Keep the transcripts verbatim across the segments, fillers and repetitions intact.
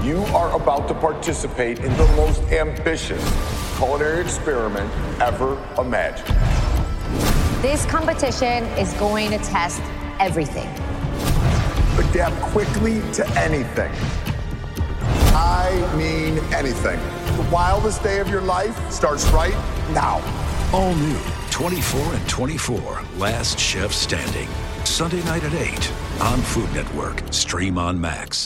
You are about to participate in the most ambitious culinary experiment ever imagined. This competition is going to test everything. Adapt quickly to anything. I mean anything. The wildest day of your life starts right now. All new twenty-four and twenty-four, Last Chef Standing. Sunday night at eight on Food Network. Stream on Max.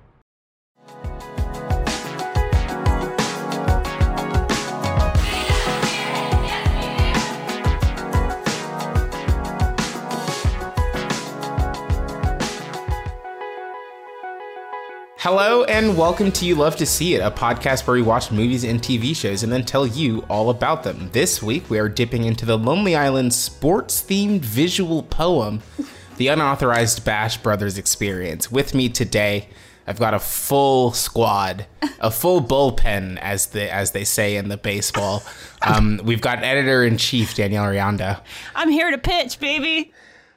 Hello and welcome to You Love to See It, a podcast where we watch movies and T V shows and then tell you all about them. This week we are dipping into the Lonely Island sports-themed visual poem, The Unauthorized Bash Brothers Experience. With me today, I've got a full squad, a full bullpen, as the as they say in the baseball. Um, we've got editor-in-chief Danielle Rianda. I'm here to pitch, baby.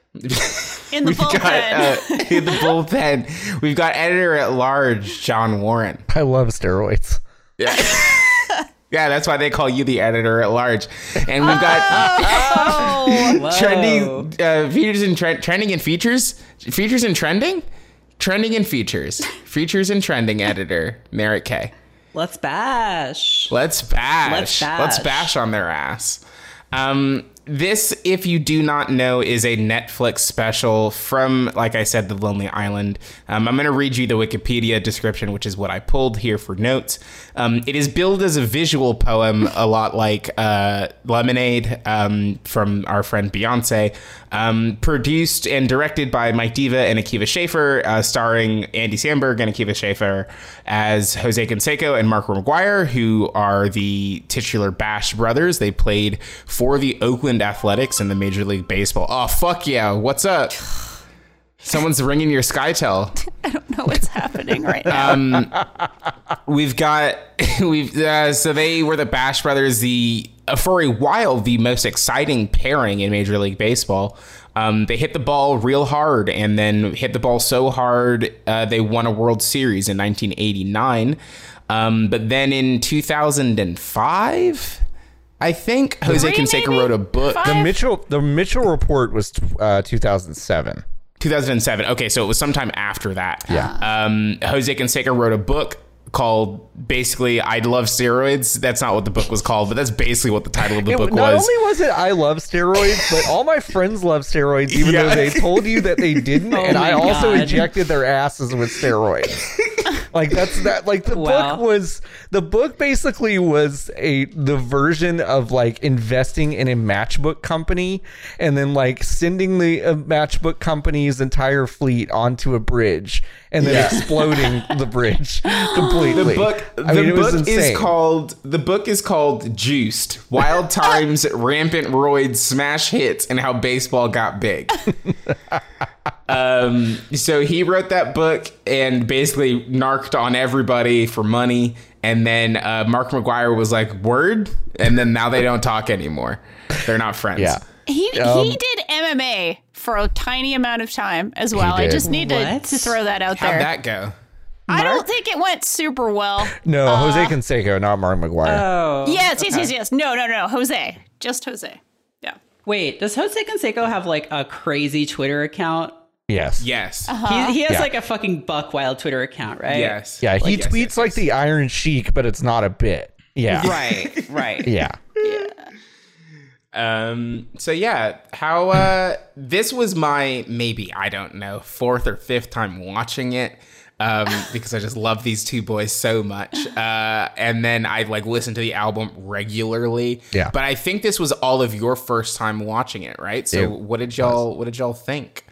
In the We've bullpen. Got, uh, in the bullpen. We've got editor-at-large John Warren. I love steroids. Yeah. Yeah, that's why they call you the editor at large. And we've got Oh, trending uh, features and tre- trending and features, features and trending, trending and features, features and trending editor Merritt K. Let's bash. Let's bash. Let's bash. Let's bash on their ass. Um, this, if you do not know, is a Netflix special from, like I said, The Lonely Island. Um, I'm going to read you the Wikipedia description, which is what I pulled here for notes. Um, it is billed as a visual poem, a lot like uh, Lemonade um, from our friend Beyonce. Um, produced and directed by Mike Diva and Akiva Schaffer, uh, starring Andy Samberg and Akiva Schaffer as Jose Canseco and Mark McGuire, who are the titular Bash brothers. They played for the Oakland Athletics in the Major League Baseball. Oh, fuck yeah. What's up? Someone's ringing your SkyTel. I don't know what's happening right now. Um, we've got, we've, uh, so they were the Bash brothers, the, uh, for a while, the most exciting pairing in Major League Baseball. Um, they hit the ball real hard and then hit the ball so hard, uh, they won a World Series in nineteen eighty-nine. Um, but then in two thousand five, I think, Jose Three, Canseco maybe? wrote a book. Five? The Mitchell the Mitchell report was uh, two thousand seven. two thousand seven. Okay, so it was sometime after that. Yeah. Um, Jose Canseco wrote a book called, basically, I Love Steroids. That's not what the book was called, but that's basically what the title of the It, book not was. only was it I love steroids, but all my friends love steroids, even Yeah. though they told you that they didn't, Oh and I my also God. injected their asses with steroids. Like that's that. Like the Wow. book was the book basically was a the version of like investing in a matchbook company and then like sending the uh, matchbook company's entire fleet onto a bridge and then Yeah. exploding the bridge completely. The book, I the mean, it was book is insane. called the book is called Juiced: Wild Times, Rampant Roids, Smash Hits, and How Baseball Got Big. um, so he wrote that book and basically narked on everybody for money. And then uh, Mark McGuire was like, "Word," and then now they don't talk anymore. They're not friends. Yeah. He Um, he did M M A for a tiny amount of time as well. I did. just need to, What? to throw that out How'd there. that go? I don't think it went super well. No, Jose Canseco, not Mark McGuire. Oh. Yes, yes, yes, yes. No, no, no. Jose. Just Jose. Yeah. Wait, does Jose Canseco have like a crazy Twitter account? yes. Yes. Uh-huh. He, he has Yeah. like a fucking buck wild Twitter account, right? Yes. Yeah, he Like, yes, tweets yes, like yes. the Iron Sheik, but it's not a bit. Yeah. Right, right. Yeah. Um, so yeah, how, uh, this was my, maybe, I don't know, fourth or fifth time watching it, um, because I just love these two boys so much. Uh, and then I like listen to the album regularly. Yeah. But I think this was all of your first time watching it, right? So It what did y'all, what did y'all think?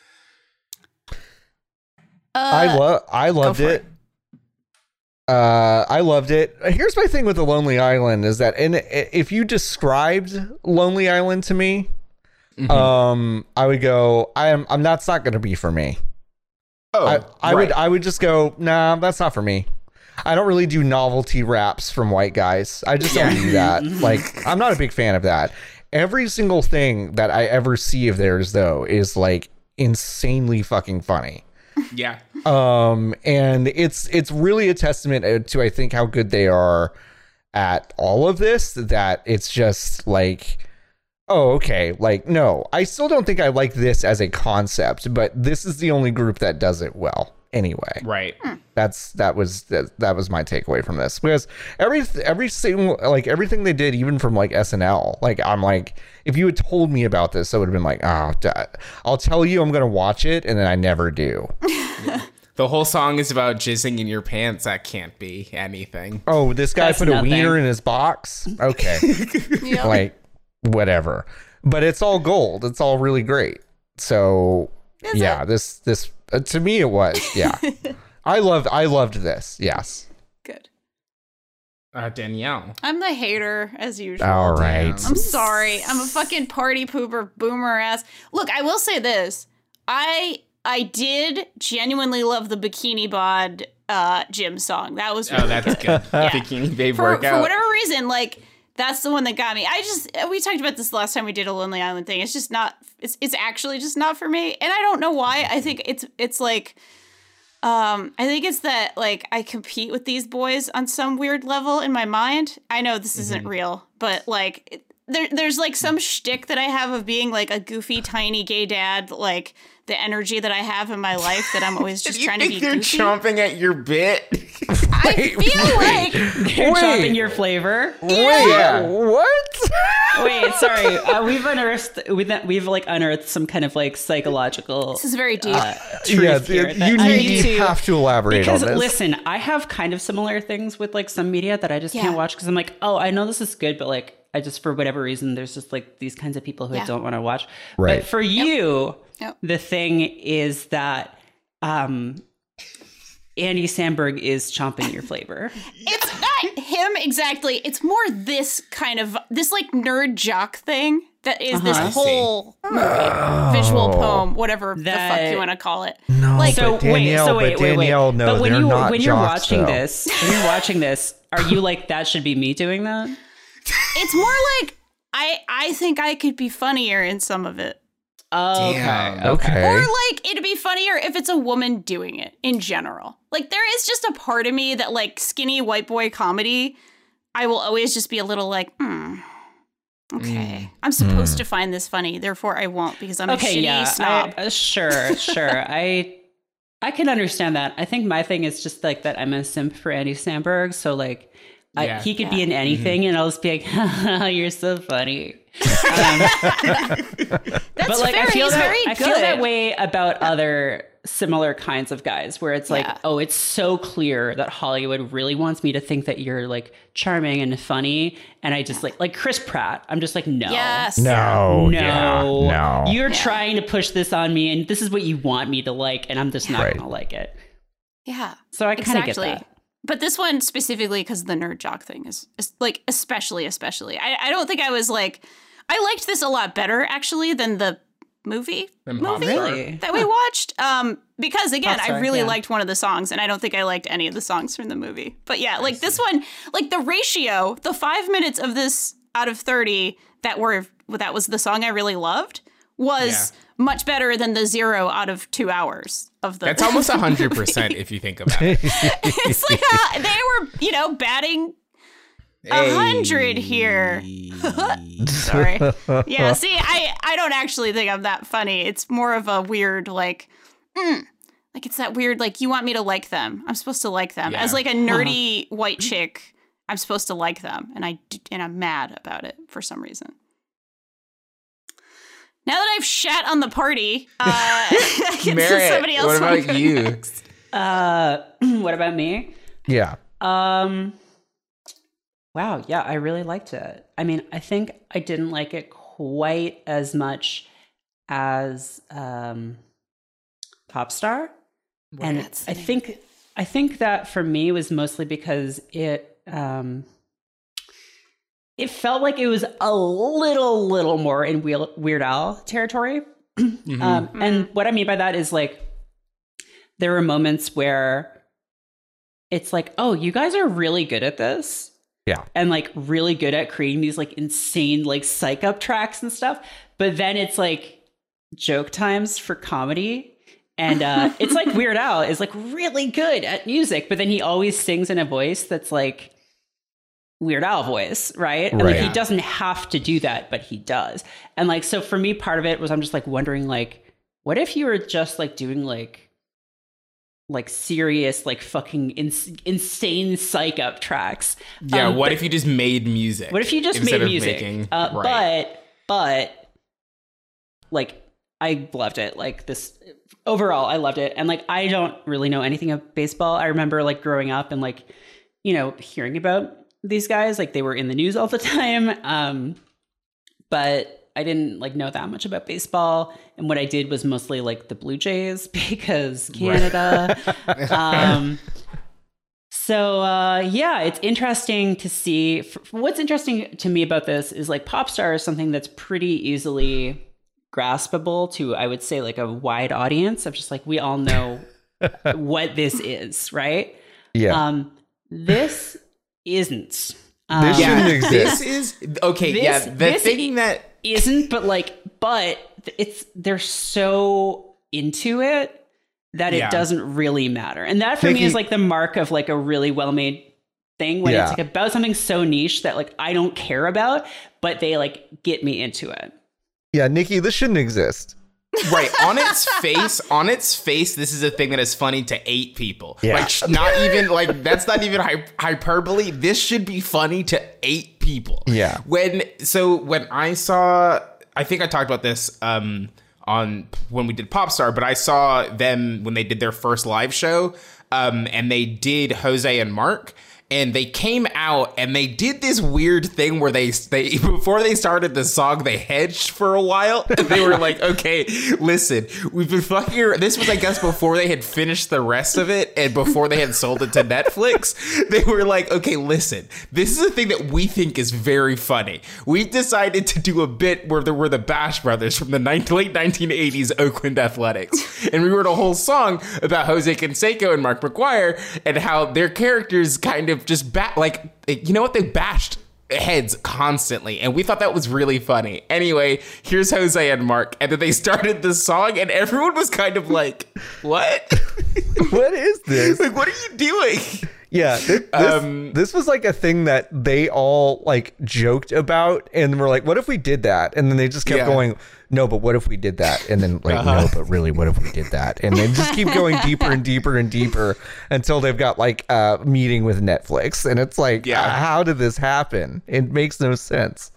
I love I loved for it. Uh, I loved it. Here's my thing with the Lonely Island is that in if you described Lonely Island to me, Mm-hmm. um, I would go, I am I'm that's not going to be for me. Oh, I, I right. would I would just go, nah, that's not for me. I don't really do novelty raps from white guys. I just don't do that. Like, I'm not a big fan of that. Every single thing that I ever see of theirs, though, is like insanely fucking funny. Yeah. Um, and it's it's really a testament to, I think, how good they are at all of this, that it's just like, oh, okay, like, no, I still don't think I like this as a concept, but this is the only group that does it well anyway. Right. That's that was that, that was my takeaway from this, because every every single like everything they did, even from like S N L, like I'm like, if you had told me about this, I would have been like, oh, I'll tell you I'm gonna watch it, and then I never do. Yeah. The whole song is about jizzing in your pants. That can't be anything. Oh, this guy That's put nothing. a wiener in his box. Okay, Yep. like whatever, but it's all gold. It's all really great. So Is yeah, it? this this uh, to me it was yeah. I loved I loved this. Yes. Good. Uh, Danielle. I'm the hater as usual. All right. I'm sorry. I'm a fucking party pooper boomer ass. Look, I will say this. I I did genuinely love the Bikini Bod uh, gym song. That was really Oh, that's good. Yeah. Bikini Babe For, workout. for whatever reason, like, that's the one that got me. I just, we talked about this last time we did a Lonely Island thing. It's just not, it's it's actually just not for me. And I don't know why. I think it's, it's like, um, I think it's that, like, I compete with these boys on some weird level in my mind. I know this isn't real, but, like, it, there, there's, like, some shtick that I have of being, like, a goofy, tiny gay dad, like, the energy that I have in my life that I'm always just you trying to think be they're goofy. chomping at your bit? I feel like They're Wait. chopping your flavor. Wait, what? Wait, sorry. Uh, we've unearthed, we've, we've like unearthed some kind of like psychological this is very deep. uh, truth Yeah, here you that I need need to have to elaborate Because on this. listen, I have kind of similar things with like some media that I just Yeah. can't watch because I'm like, oh, I know this is good, but like I just for whatever reason there's just like these kinds of people who Yeah. I don't want to watch. Right. But for you, Yep. the thing is that um Andy Samberg is chomping your flavor. It's not him exactly. It's more this kind of this like nerd jock thing that is Uh-huh. this I see. whole movie, visual poem, whatever the That- fuck you want to call it. no, like- So but Danielle, wait, so wait, but wait, wait. Danielle, no, but when they're you not when you're jocks, watching though. this, when you're watching this, are you like that should be me doing that? It's more like I I think I could be funnier in some of it. Oh, Damn. Okay. Or like it'd be funnier if it's a woman doing it in general. Like there is just a part of me that like skinny white boy comedy, I will always just be a little like, hmm. Okay. I'm supposed to find this funny, therefore I won't because I'm Okay, a shitty yeah, snob. I, uh, sure, sure. I I can understand that. I think my thing is just like that I'm a simp for Andy Samberg, so like I, Yeah. he could Yeah. be in anything, and I'll just be like, Haha, "You're so funny." Um, That's but like fair. I feel He's that very I good. feel that way about other similar kinds of guys, where it's like, Yeah. oh, it's so clear that Hollywood really wants me to think that you're like charming and funny, and I just like like Chris Pratt. I'm just like, no, Yes. No, no, yeah, no. You're Yeah. trying to push this on me, and this is what you want me to like, and I'm just not Right. gonna like it. Yeah. So I kind of Exactly. get that. But this one specifically because the nerd jock thing is, is like especially especially. I, I don't think I was like I liked this a lot better actually than the movie Than movie Popstar. Really? that we watched. Um, because again, I Popstar, really yeah. liked one of the songs, and I don't think I liked any of the songs from the movie. But yeah, like this one, like the ratio, the five minutes of this out of thirty that were that was the song I really loved was much better than the zero out of two hours of the. That's almost one hundred percent if you think about it. It's like uh, they were, you know, batting a hundred here. Sorry. Yeah. See, I I don't actually think I'm that funny. It's more of a weird like, mm, like it's that weird like you want me to like them. I'm supposed to like them Yeah. as like a nerdy white chick. I'm supposed to like them, and I d- and I'm mad about it for some reason. Now that I've shat on the party, uh, I can Merritt, somebody else. what wanna about go you? next? Uh, what about me? Yeah. Um, wow, yeah, I really liked it. I mean, I think I didn't like it quite as much as um, Popstar, and That's I think I think that for me was mostly because it um, it felt like it was a little little more in Weird, Weird Al territory. Mhm. Um, and what I mean by that is like there were moments where it's like, oh, you guys are really good at this. Yeah. And like really good at creating these like insane like psych up tracks and stuff. But then it's like joke times for comedy. And uh, it's like Weird Al is like really good at music, but then he always sings in a voice that's like Weird Al voice, right? And Right. like he doesn't have to do that, but he does. And like, so for me, part of it was I'm just like wondering, like, what if you were just like doing like like serious, like fucking ins- insane psych up tracks? Yeah, Um, what but- if you just made music? What if you just instead made of music? making- uh, right. But but like I loved it. Like this overall, I loved it. And like I don't really know anything of baseball. I remember like growing up and like, you know, hearing about these guys, like they were in the news all the time. Um, but I didn't like know that much about baseball. And what I did was mostly like the Blue Jays because Canada. um, so uh, yeah, it's interesting to see. F- what's interesting to me about this is like Popstar is something that's pretty easily graspable to, I would say, like a wide audience of just like, we all know what this is, right? Yeah. Um, this isn't. Um, This shouldn't exist. This is okay. This- yeah, the this thing that isn't, but like, but it's they're so into it that it Yeah. doesn't really matter. And that for Nikki- me is like the mark of like a really well-made thing when Yeah. it's like about something so niche that like I don't care about, but they like get me into it. Yeah, Nikki, this shouldn't exist. right on its face, on its face, this is a thing that is funny to eight people. Yeah. Like sh- not even like that's not even hy- hyperbole. This should be funny to eight people. Yeah. When so when I saw, I think I talked about this um on when we did Popstar, but I saw them when they did their first live show, um, and they did Jose and Mark. And they came out and they did this weird thing where they, they before they started the song, they hedged for a while. And they were like, okay, listen, we've been fucking around. This was, I guess, before they had finished the rest of it and before they had sold it to Netflix. They were like, okay, listen, this is a thing that we think is very funny. We decided to do a bit where there were the Bash Brothers from the late nineteen eighties Oakland Athletics. And we wrote a whole song about Jose Canseco and Mark McGwire and how their characters kind of just bat like, you know what, they bashed heads constantly, and we thought that was really funny. Anyway, here's Jose and Mark, and then they started the song and everyone was kind of like, what? What is this? Like, what are you doing? Yeah, this, this, Um, this was like a thing that they all like joked about, and were like, "What if we did that?" And then they just kept Yeah. going, "No, but what if we did that?" And then like, Uh-huh. "No, but really, what if we did that?" And then just keep going deeper and deeper and deeper until they've got like a meeting with Netflix, and it's like, Yeah. uh, how did this happen? It makes no sense.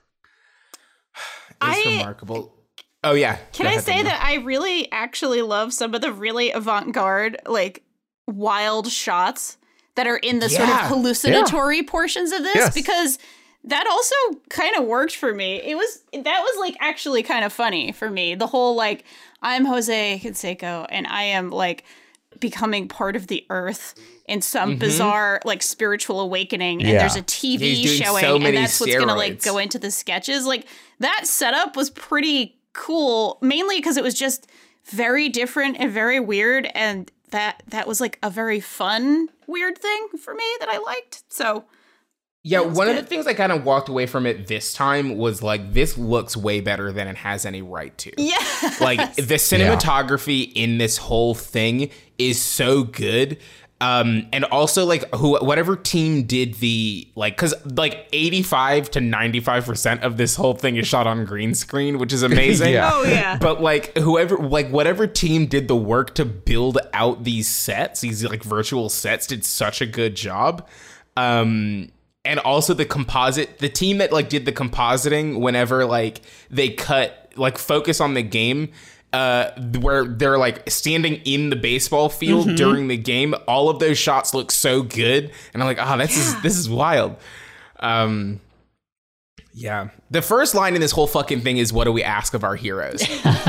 It's I- remarkable. Oh yeah. Can Go I ahead, say Danielle. that I really actually love some of the really avant-garde, like wild shots that are in the sort of Yeah. hallucinatory portions of this? Yes. Because that also kind of worked for me. It was that was like actually kind of funny for me. The whole like I'm Jose Canseco and I am like becoming part of the earth in some bizarre like spiritual awakening, and Yeah. there's a T V He's doing showing, so many and that's what's gonna like steroids. go into the sketches. Like that setup was pretty cool, mainly because it was just very different and very weird, and that that was like a very fun weird thing for me that I liked. So Yeah, That was one of good. the things I kind of walked away from it this time was like, this looks way better than it has any right to. yeah, Like the cinematography in this whole thing is so good. Um, and also like who, whatever team did the like, cause like eighty-five to ninety-five percent of this whole thing is shot on green screen, which is amazing. Yeah. oh yeah. But like whoever, like whatever team did the work to build out these sets, these like virtual sets, did such a good job. Um, and also the composite, the team that like did the compositing whenever like they cut, like focus on the game, uh, where they're like standing in the baseball field during the game. All of those shots look so good. And I'm like, oh, this is, this is wild. Um, yeah. The first line in this whole fucking thing is, what do we ask of our heroes?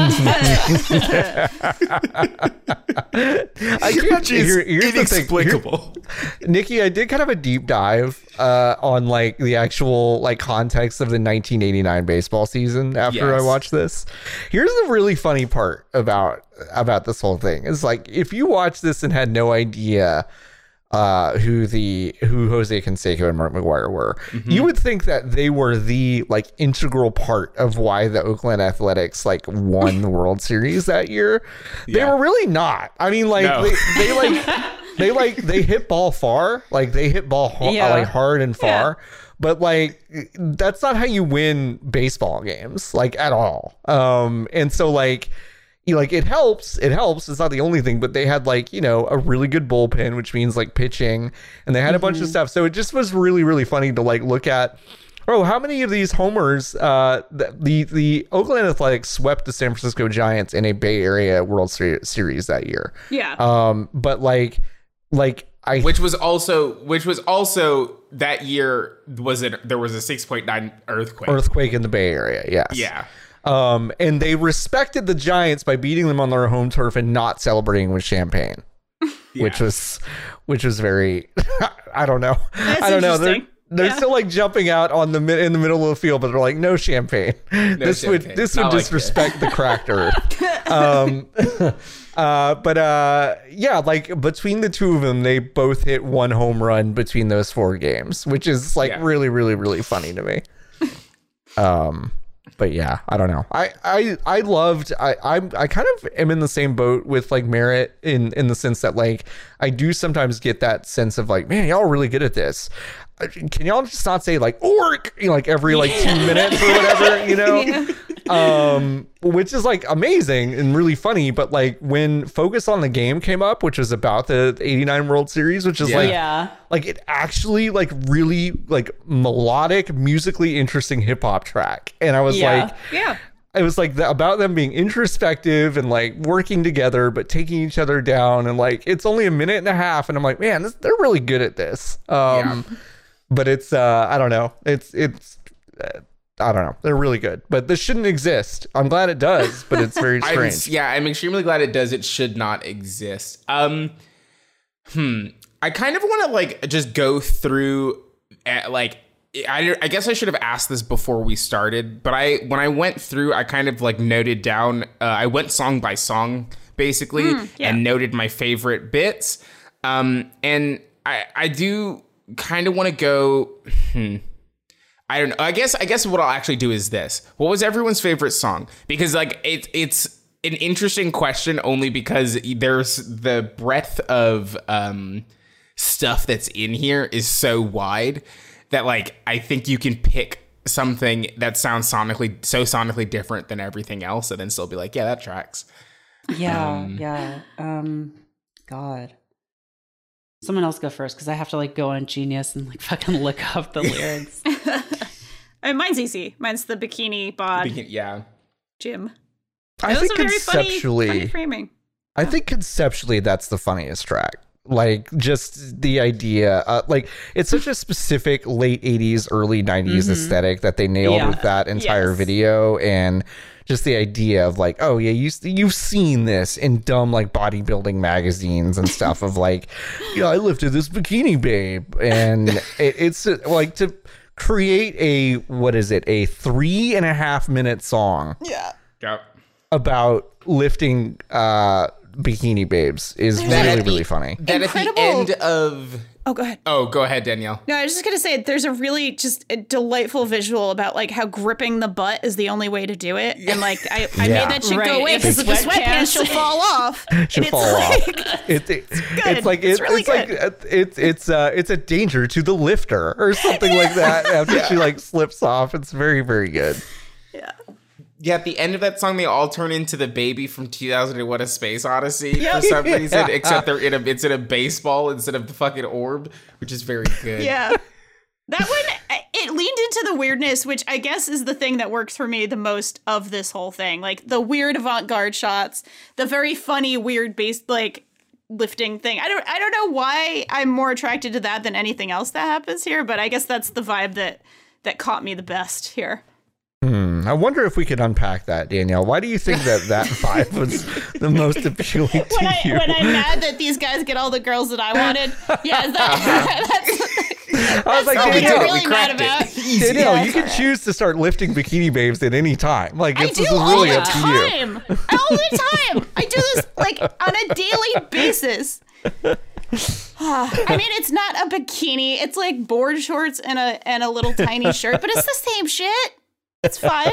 I can't. Here, here's the thing. Here- Inexplicable. Nikki, I did kind of a deep dive uh, on like the actual like context of the nineteen eighty-nine baseball season after Yes. I watched this. Here's the really funny part about about this whole thing. It's like if you watch this and had no idea uh, who the who Jose Canseco and Mark McGuire were, mm-hmm. you would think that they were the like integral part of why the Oakland Athletics like won the World Series that year. Yeah. They were really not. I mean, like no. they, they like they like they hit ball far, like they hit ball ho- yeah. like hard and far. Yeah. But like that's not how you win baseball games, like at all. Um, and so like. Like it helps, it helps. It's not the only thing, but they had like, you know, a really good bullpen, which means like pitching, and they had a mm-hmm. bunch of stuff. So it just was really, really funny to like look at. Oh, how many of these homers? Uh, the the, the Oakland Athletics swept the San Francisco Giants in a Bay Area World Series that year. Yeah. Um, but like, like I, which was also, which was also that year was it? There was a six point nine earthquake. Earthquake in the Bay Area. Yes. Yeah. Um, and they respected the Giants by beating them on their home turf and not celebrating with champagne, yeah. which was, which was very, I don't know. That's I don't know. They're, they're yeah. still like jumping out on the in the middle of the field, but they're like, no champagne. No this champagne. would, this would not disrespect like the cracked earth. um, uh, but, uh, yeah, like between the two of them, they both hit one home run between those four games, which is like yeah. really, really, really funny to me. Um, But yeah, I don't know. I I I loved. I I'm I kind of am in the same boat with like Merritt in in the sense that like I do sometimes get that sense of like, man, y'all are really good at this. Can y'all just not say like orc, you know, like every like yeah. two minutes or whatever, you know? Yeah. Um, which is like amazing and really funny. But like when Focus on the Game came up, which was about the eighty-nine World Series, which is yeah. like, yeah. like it actually like really like melodic, musically interesting hip hop track. And I was yeah. like, yeah. It was like the, about them being introspective and like working together, but taking each other down. And like, it's only a minute and a half. And I'm like, man, this, they're really good at this. Um, yeah. But it's, uh, I don't know. It's, it's, uh, I don't know. They're really good, but this shouldn't exist. I'm glad it does, but it's very strange. I'm, yeah, I'm extremely glad it does. It should not exist. Um, hmm. I kind of want to like just go through, uh, like, I, I guess I should have asked this before we started, but I when I went through, I kind of like noted down. Uh, I went song by song basically, mm, yeah. and noted my favorite bits. Um, and I I do kind of want to go. Hmm, I don't know. I guess I guess what I'll actually do is this. What was everyone's favorite song? Because like it it's an interesting question only because there's the breadth of um stuff that's in here is so wide that like I think you can pick something that sounds sonically so sonically different than everything else and then still be like, yeah, that tracks. Yeah, um, yeah. Um God. Someone else go first because I have to like go on Genius and like fucking look up the lyrics. I mean, mine's easy. Mine's the Bikini Bod. Bikini, yeah. Jim. I that think was a very conceptually, funny, funny framing. I think conceptually that's the funniest track. Like just the idea, uh, like it's such a specific late eighties, early nineties mm-hmm. aesthetic that they nailed yeah. with that entire yes. video, and just the idea of like, oh yeah, you you've seen this in dumb like bodybuilding magazines and stuff of like, you know, I lifted this bikini babe, and it, it's uh, like to create a what is it, a three and a half minute song, yeah, yep. about lifting uh bikini babes is There's really a, really funny. That Incredible. At the end of oh go ahead oh go ahead Danielle. No, I was just gonna say there's a really just a delightful visual about like how gripping the butt is the the way to do it, and like I, I yeah. made that shit right. go away because with the sweatpants she'll fall off. She'll fall like, off. It, it, it's, good. it's like it's, it, really it's good. like it's it's uh it's a danger to the lifter or something like that after yeah. she like slips off. It's very very good. Yeah. Yeah, at the end of that song, they all turn into the baby from two thousand and One: A Space Odyssey yeah. for some yeah. reason, except they're in a it's in a baseball instead of the fucking orb, which is very good. Yeah. That one, it leaned into the weirdness, which I guess is the thing that works for me the most of this whole thing. Like the weird avant-garde shots, the very funny, weird bass, like lifting thing. I don't, I don't know why I'm more attracted to that than anything else that happens here, but I guess that's the vibe that that caught me the best here. Hmm. I wonder if we could unpack that, Danielle. Why do you think that that vibe was the most appealing to when I, you? When I'm mad that these guys get all the girls that I wanted. Yeah, that, that's, I was like, something Danielle, I'm really mad about. Danielle, yeah, you can right. choose to start lifting bikini babes at any time. Like, I it's, do this is all really the up to time. you. All the time. I do this like on a daily basis. Uh, I mean, it's not a bikini. It's like board shorts and a and a little tiny shirt, but it's the same shit. It's fun.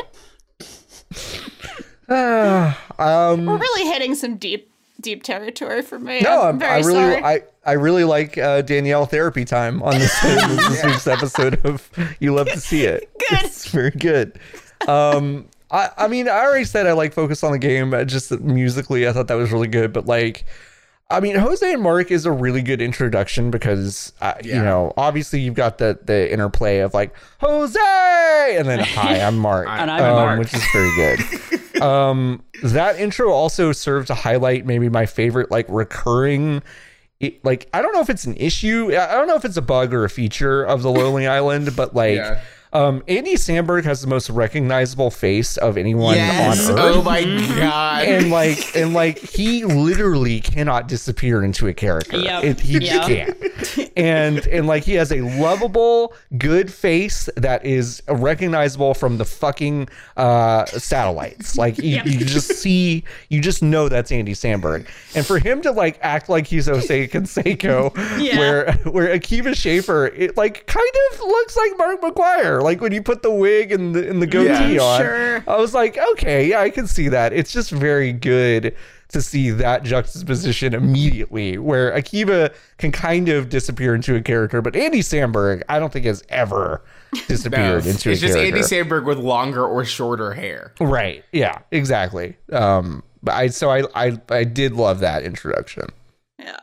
Uh, um, We're really hitting some deep, deep territory for me. no, I'm I'm, very I really, sorry. I, I really like uh, Danielle therapy time on this, this week's episode of You Love to See It. Good. It's very good. Um, I, I mean, I already said I like Focus on the Game. uh, Just musically, I thought that was really good. But like, I mean, Jose and Mark is a really good introduction because, uh, Yeah. you know, obviously you've got the the interplay of like Jose and then hi, I'm Mark, And I'm um, Mark. which is very good. um, that intro also served to highlight maybe my favorite like recurring. It, like I don't know if it's an issue. I I don't know if it's a bug or a feature of the Lonely Island, but like. Yeah. Um, Andy Samberg has the most recognizable face of anyone Yes. on Earth. Oh my god. And like, and like, he literally cannot disappear into a character. Yep. It, he Yep. can't. And and like, he has a lovable, good face that is recognizable from the fucking uh, satellites. Like, you, you just see, you just know that's Andy Samberg. And for him to like act like he's Jose Canseco, Yeah. where where Akiva Schaffer, it like kind of looks like Mark McGuire. Like when you put the wig and the and the goatee Yeah, on, sure. I was like, okay, yeah, I can see that. It's just very good to see that juxtaposition immediately, where Akiva can kind of disappear into a character, but Andy Samberg, I don't think has ever No, disappeared it's into a just character. Andy Samberg with longer or shorter hair. Right? Yeah, exactly. Um, but I so I I I did love that introduction. Yeah.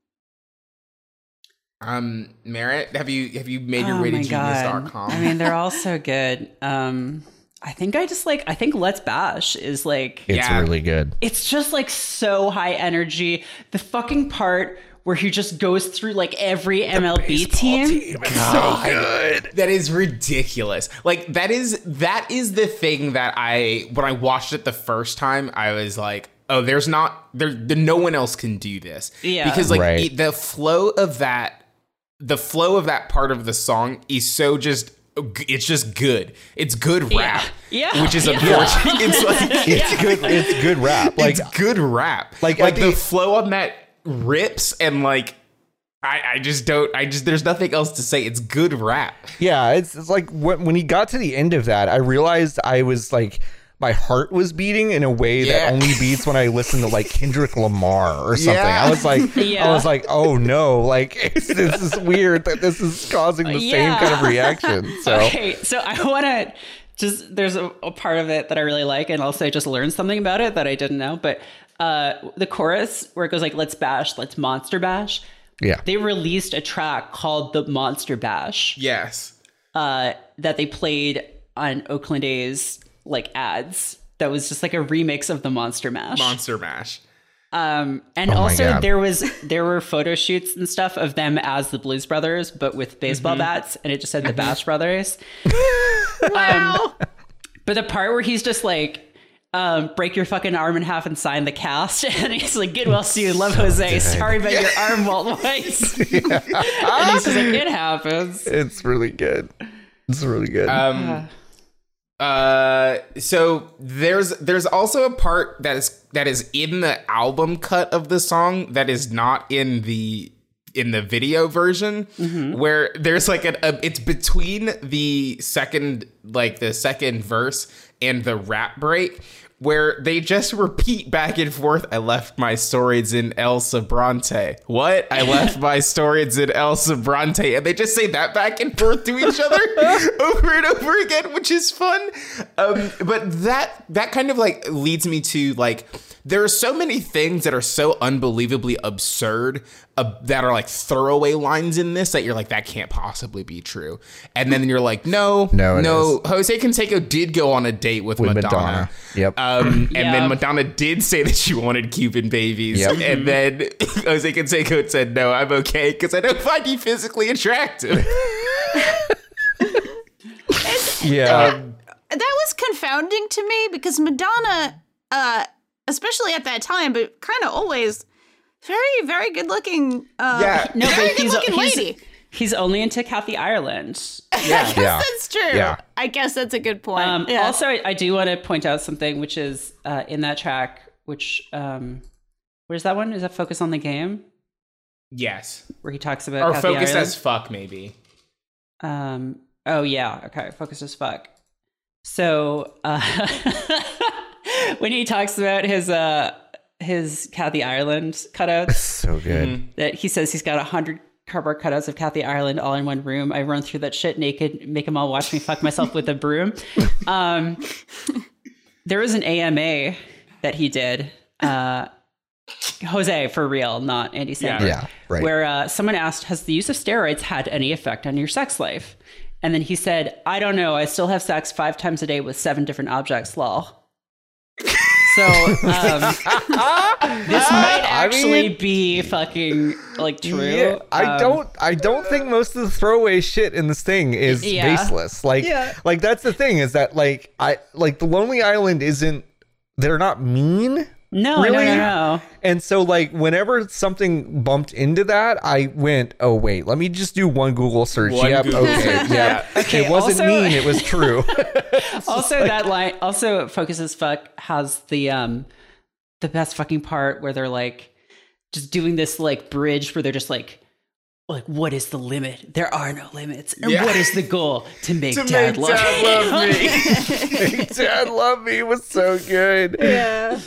Um, Merritt, have you have you made your Oh way to my genius dot God. com? I mean, they're all so good. Um, I think I just like, I think Let's Bash is like, It's Yeah. really good. it's just like so high energy. The fucking part where he just goes through like every M L B team. so good. That is ridiculous. Like that is that is the thing that I when I watched it the first time, I was like, oh, there's not there. No one else can do this. Yeah. because like Right. it, the flow of that, the flow of that part of the song is so just. It's just good. It's good rap. Yeah. which is Yeah. unfortunate. It's like It's good. It's good rap. Like it's good rap. like, Like at the the- flow on that rips and like I, I just don't I just there's nothing else to say. It's good rap. yeah, it's it's like when when he got to the end of that, I realized I was like. My heart was beating in a way Yeah. that only beats when I listen to like Kendrick Lamar or something. Yeah. I was like, I Yeah. was like, oh no, like it's, this is weird that this is causing the same Yeah. kind of reaction. So Okay, so I want to just there's a, a part of it that I really like, and also I just learned something about it that I didn't know. But uh, the chorus where it goes like "Let's bash, let's monster bash," yeah, they released a track called "The Monster Bash" Yes. uh, that they played on Oakland A's like ads. That was just like a remix of the Monster Mash. Monster Mash. Um, and Oh my also God. there was there were photo shoots and stuff of them as the Blues Brothers, but with baseball Mm-hmm. bats, and it just said the Bash Brothers. Wow. But the part where he's just like, um, break your fucking arm in half and sign the cast, and he's like, get well soon, love Jose. Sorry about your arm, Walt Weiss. And he's just like, it happens. it's really good. It's really good. Um uh so there's there's also a part that is that is in the album cut of the song that is not in the in the video version, where there's like a, a it's between the second like the second verse and the rap break where they just repeat back and forth. I left my storage in El Sobrante. What? I left my storage in El Sobrante. And they just say that back and forth to each other over and over again, which is fun. Um, but that that kind of like leads me to like, there are so many things that are so unbelievably absurd uh, that are like throwaway lines in this that you're like, that can't possibly be true. And then you're like, no, No, it no. Jose Canseco did go on a date with, With Madonna. Madonna. Yep. Um, and Yeah. then Madonna did say that she wanted Cuban babies. Yep. And then Jose Canseco said, no, I'm okay because I don't find you physically attractive. yeah. That was confounding to me because Madonna, uh, especially at that time, but kind of always, very, very good looking. Uh, Yeah. No, very but good he's, looking he's, lady. he's only into Kathy Ireland. I guess Yeah. that's true. Yeah. I guess that's a good point. Um, yeah. Also, I, I do want to point out something, which is uh, in that track, which, um, where's that one? Is that Focus on the Game? Yes. where he talks about Or Kathy Focus Ireland. as Fuck, maybe. Um. Oh yeah. Okay. Focused as fuck. So uh, when he talks about his uh his Kathy Ireland cutouts, So good. Mm-hmm. that he says he's got a hundred cardboard cutouts of Kathy Ireland all in one room. I run through that shit naked, make them all watch me fuck myself with a broom. Um, there was an A M A that he did. Uh, Jose, for real, not Andy Samberg. Yeah, right. Where uh, someone asked, has the use of steroids had any effect on your sex life? And then he said, I don't know. I still have sex five times a day with seven different objects, lol. So um, this might actually mean- be fucking like true. Yeah, I Um, don't. I don't think most of the throwaway shit in this thing is Yeah. baseless. Like, Yeah. like that's the thing is that like I like the Lonely Island isn't. They're not mean. No, really? no, no, no. And so like whenever something bumped into that, I went, oh wait, let me just do one Google search. One yep. Google Okay. search. Yep. Okay, It wasn't also- mean. It was true. Also, that line, also Focus as Fuck has the um the best fucking part where they're like just doing this like bridge where they're just like like what is the limit? There are no limits. And Yeah. what is the goal? To make To dad make love Dad me. love me. Dad Love Me was so good. Yeah.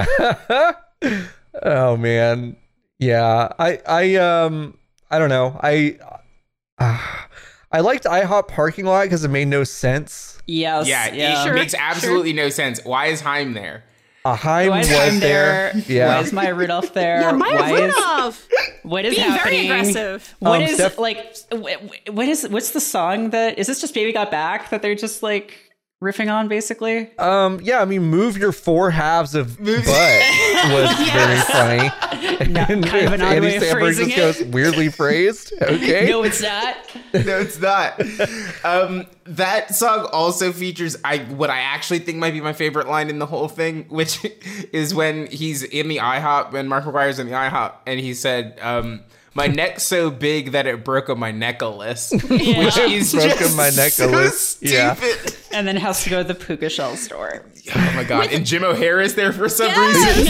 Oh man. Yeah. I I um I don't know. I uh, I liked IHOP parking lot because it made no sense. Yes. Yeah, Yeah. it Sure, makes absolutely no sense. Why is Haim there? A Heim Why is was Haim there. there? Yeah. Why is Maya Rudolph there? Yeah, Maya Why is Rudolph. what is Being very happening? aggressive. What Um, is Steph- like? wh- What is? What's the song that is this? Just Baby Got Back that they're just like riffing on, basically. Um, yeah, I mean, move your four halves of butt was very funny. Not And kind of an odd Andy way of Samberg phrasing just it. goes weirdly phrased. Okay. No, it's not. No, it's not. Um, that song also features I what I actually think might be my favorite line in the whole thing, which is when he's in the IHOP, when Mark McGuire's in the IHOP, and he said, um, "My neck's so big that it broke on my necklace," which is Broke on just my so necklace. Yeah. stupid. And then has to go to the puka shell store. Oh my god! And Jim O'Hara's there for some reason.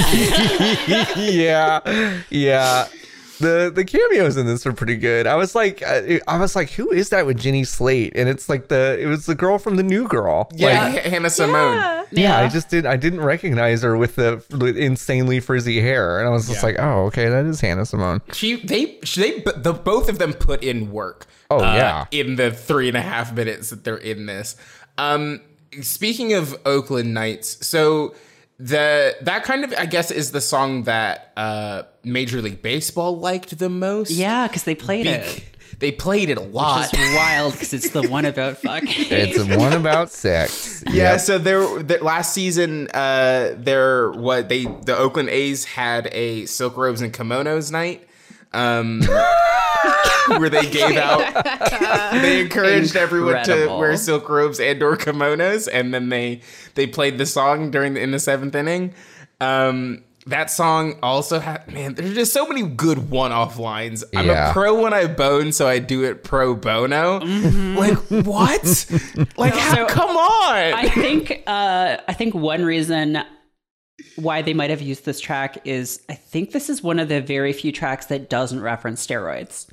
yeah, yeah. The the cameos in this are pretty good. I was like, I, I was like, who is that with Jenny Slate? And it's like the it was the girl from the New Girl. Yeah, Like, H- Hannah Simone. Yeah. yeah. I Yeah. just did. I didn't recognize her with the with insanely frizzy hair, and I was just Yeah. like, oh, okay, that is Hannah Simone. She they they the both of them put in work. Oh, uh, yeah. in the three and a half minutes that they're in this. Um, speaking of Oakland Nights, so the that kind of I guess is the song that uh, Major League Baseball liked the most. Yeah, because they played Bec- it. They played it a lot. Which is wild because it's the one about fuck. It's one about sex. Yeah, Yep. so there the, last season uh there what they the Oakland A's had a Silk Robes and Kimonos night. Um where they gave out they encouraged everyone to Incredible. wear silk robes and or kimonos, and then they they played the song during the in the seventh inning. Um that song also had, man, there's just so many good one-off lines. I'm Yeah. a pro when I bone, so I do it pro bono. Like, what? Like, how, So, come on. I think uh, I think one reason why they might have used this track is I think this is one of the very few tracks that doesn't reference steroids.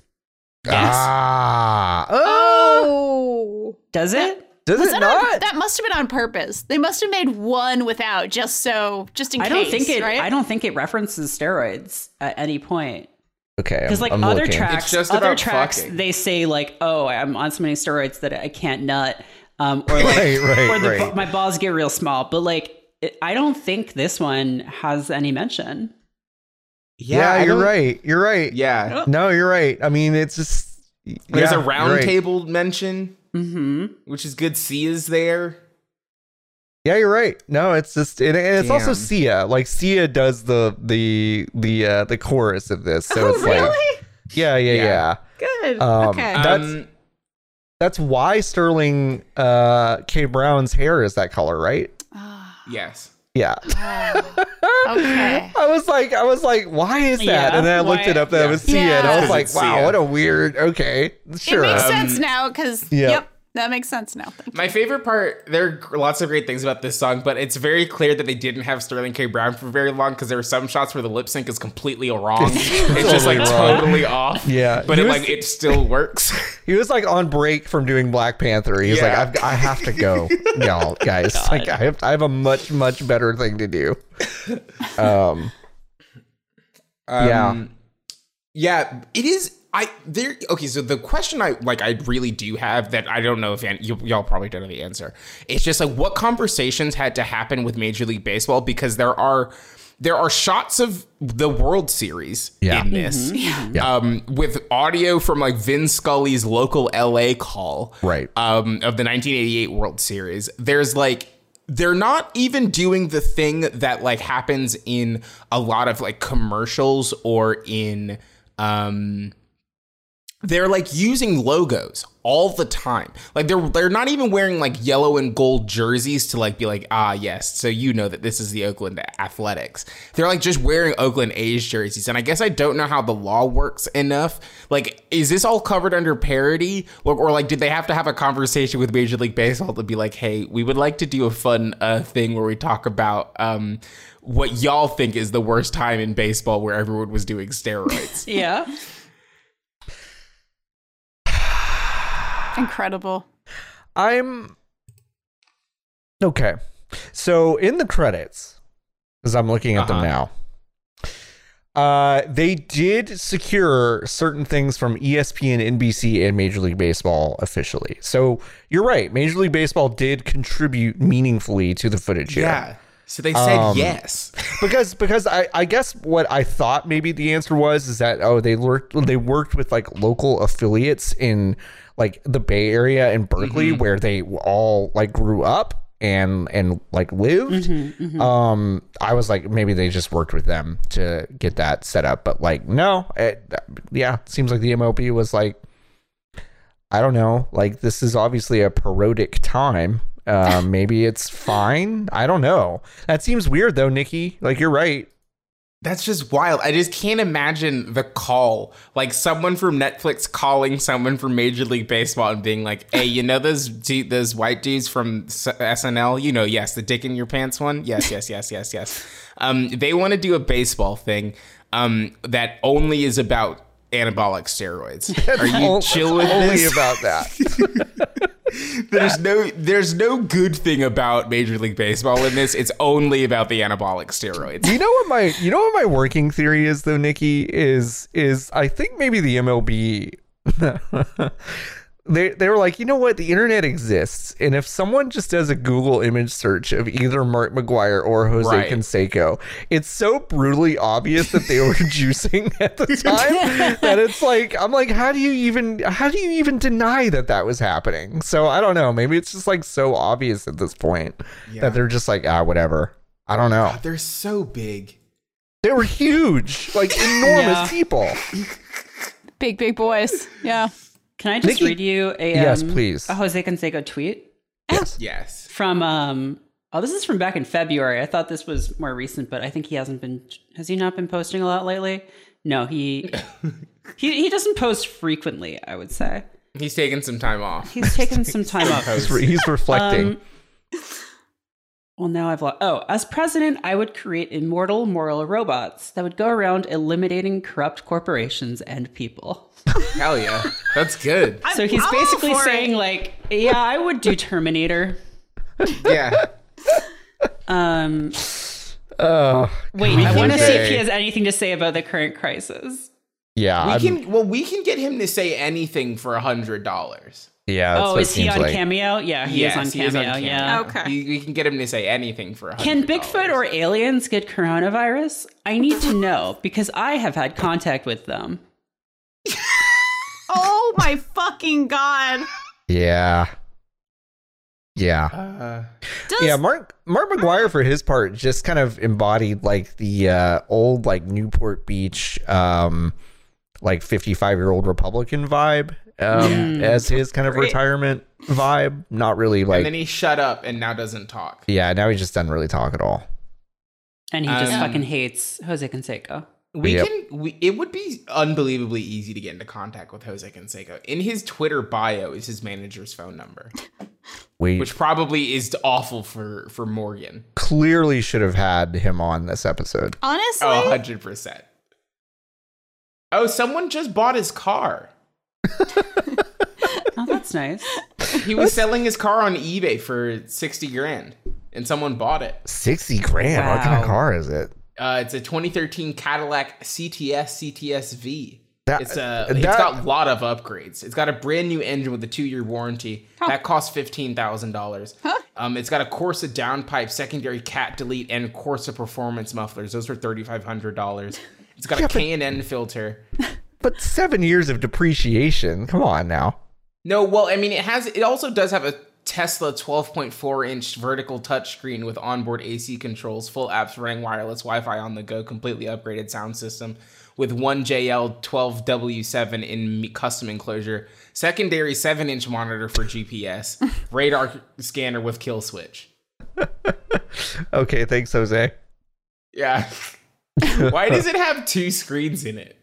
Ah. Oh. Oh. Does it? Does Was it that, not? on, that must have been on purpose. They must have made one without, just so, just in I case. don't think it. Right? I don't think it references steroids at any point. Okay. Because like I'm other looking. tracks, It's just other about tracks, fucking. they say like, "Oh, I'm on so many steroids that I can't nut," um, or like, Right, right, or the, right. my balls get real small. But like, it, I don't think this one has any mention. Yeah, I you're don't- right. You're right. Yeah. No, you're right. I mean, it's just There's yeah, a round you're right. table mention, Mm-hmm. which is good. Sia's there. Yeah, you're right. No, it's just it, and it's also Damn. Sia. Like Sia does the the the uh the chorus of this. So Oh, it's like really? yeah, yeah, Yeah. yeah. Good. Um, okay. That's Um, that's why Sterling uh K. Brown's hair is that color, right? yes. Yeah. okay. I was like, I was like, why is that? Yeah, and then I looked why- it up. That yeah. it was Sia, and I Yeah. was 'Cause like, it's wow, Sia. what a weird. Okay, sure. It makes Um, sense now because, yeah. yep, That makes sense now. Thank you. My favorite part, there are lots of great things about this song, but it's very clear that they didn't have Sterling K. Brown for very long because there are some shots where the lip sync is completely wrong. It's just like totally off. Yeah. But He it was- like it still works. He was like on break from doing Black Panther. He's Yeah. like, I've, I have to go, y'all guys. Like, I have, I have a much, much better thing to do. Um, yeah. Um, yeah, it is. I there. Okay, so the question I like, I really do have that I don't know if you, y'all probably don't know the answer. It's just like what conversations had to happen with Major League Baseball because there are there are shots of the World Series Yeah. in this, Yeah. um, with audio from like Vin Scully's local L A call, Right. um, of the nineteen eighty-eight World Series. There's like. They're not even doing the thing that like happens in a lot of like commercials or in um they're like using logos all the time. Like they're they're not even wearing like yellow and gold jerseys to like be like, ah, yes, so you know that this is the Oakland Athletics. They're like just wearing Oakland A's jerseys. And I guess I don't know how the law works enough. Like, is this all covered under parody? Or, or like, did they have to have a conversation with Major League Baseball to be like, hey, we would like to do a fun uh, thing where we talk about um, what y'all think is the worst time in baseball where everyone was doing steroids? Yeah. Incredible. I'm okay. So in the credits, as I'm looking at Uh-huh. them now, uh, they did secure certain things from E S P N, N B C, and Major League Baseball officially. So you're right. Major League Baseball did contribute meaningfully to the footage here. Yeah. So they said Um, yes. because because I, I guess what I thought maybe the answer was is that oh they worked they worked with like local affiliates in like the Bay Area and Berkeley where they all like grew up and and like lived. Um, I was like maybe they just worked with them to get that set up, but like no, it, yeah, it seems like the M L B was like I don't know, like this is obviously a parodic time. Uh, maybe it's fine. I don't know. That seems weird though, Nikki. Like you're right. That's just wild. I just can't imagine the call. Like someone from Netflix calling someone from Major League Baseball and being like, hey, you know those du- those white dudes from S N L? You know, yes, the dick in your pants one? Yes, yes, yes, yes, yes. Um, they want to do a baseball thing um, that only is about anabolic steroids. Are you chill with Only this? about that. There's no there's no good thing about Major League Baseball in this. It's only about the anabolic steroids. You know what my you know what my working theory is though, Nikki, is is I think maybe the M L B they they were like, you know what, the internet exists, and if someone just does a Google image search of either Mark McGwire or Jose Right. Canseco, it's so brutally obvious that they were juicing at the time that it's like I'm like, how do you even how do you even deny that that was happening? So I don't know, maybe it's just like so obvious at this point Yeah. that they're just like ah whatever. I don't know. They're so big. They were huge, like enormous Yeah. people. Big, big boys. Yeah. Can I just Nikki- read you a Yes, um, please. a Jose Canseco tweet Yes. Yes. from um oh this is from back in February. I thought this was more recent, but I think he hasn't been has he not been posting a lot lately? No, he he he doesn't post frequently, I would say. He's taking some time off. He's taken some time off. He's, re- he's reflecting. Um, well, now I've lost. Oh, as president, I would create immortal moral robots that would go around eliminating corrupt corporations and people. Hell yeah. That's good. So he's I'm all basically for saying, it. like, yeah, I would do Terminator. Yeah. Um, Oh, wait, God, I want to see if Jose. he has anything to say about the current crisis. Yeah, We I'm- can well we can get him to say anything for a hundred dollars. yeah. That's Oh, what it is he seems on like. Cameo? Yeah, he is on Cameo. Yeah. Okay. We, we can get him to say anything for a hundred. Can Bigfoot or aliens get coronavirus? I need to know because I have had contact with them. Oh my fucking god. Yeah, yeah, Uh, Does, yeah. Mark Mark McGwire for his part just kind of embodied like the uh, old like Newport Beach, um, like fifty-five year old Republican vibe um, as his kind of Great. retirement vibe. Not really like and then he shut up and now doesn't talk. yeah. Now he just doesn't really talk at all. And he just Um, fucking hates Jose Canseco. We Yep. can. We, it would be unbelievably easy to get into contact with Jose Canseco. In his Twitter bio is his manager's phone number, We which probably is awful for for Morgan. clearly should have had him on this episode. Honestly, Oh, one hundred percent. Oh, someone just bought his car. Oh, that's nice. He was selling his car on eBay for sixty grand, and someone bought it. sixty grand. What kind of Wow. car is it? Uh, it's a twenty thirteen Cadillac C T S C T S V. That- It's a. that- It's got a lot of upgrades. It's got a brand new engine with a two year warranty. That costs fifteen thousand dollars. Um, it's got a Corsa downpipe, secondary cat delete, and Corsa performance mufflers. Those are thirty five hundred dollars. It's got Yeah, a but- K and N filter. But seven years of depreciation. Come on now. No, well, I mean, it has. It also does have a Tesla twelve point four inch vertical touchscreen with onboard A C controls, full apps running wireless Wi-Fi on the go, completely upgraded sound system with one J L twelve W seven in custom enclosure, secondary seven inch monitor for G P S, radar scanner with kill switch. Okay, thanks, Jose. Yeah. Why does it have two screens in it?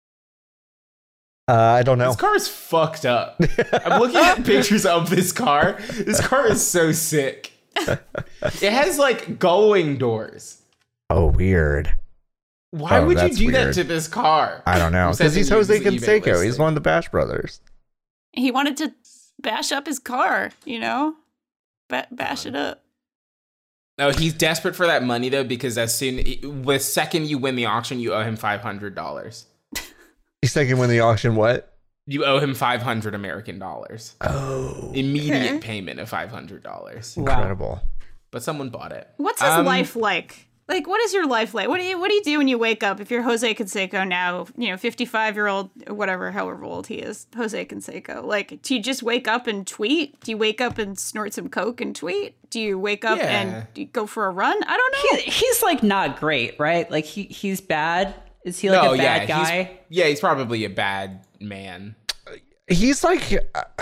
Uh, I don't know. This car is fucked up. I'm looking at pictures of this car. This car is so sick. It has like gullwing doors. Oh, weird. Why Oh, would you that's do that weird. to this car? I don't know. Who says Because he's it Jose uses eBay Canseco. He's listing? one of the Bash Brothers. he wanted to bash up his car. You know, ba- bash it up. No, he's desperate for that money though, because as soon the second you win the auction, you owe him five hundred dollars. He's second win the auction. What? You owe him five hundred American dollars. Oh, Immediate Okay. payment of five hundred dollars. incredible. But someone bought it. What's his Um, life like? Like, what is your life like? What do you What do you do when you wake up? If you're Jose Canseco now, you know, fifty-five year old, whatever, however old he is, Jose Canseco. Like, do you just wake up and tweet? Do you wake up and snort some coke and tweet? Do you wake up Yeah. and do you go for a run? I don't know. He, he's like not great, right? Like he he's bad. Is he like a bad yeah, guy? He's, yeah, he's probably a bad man. He's like,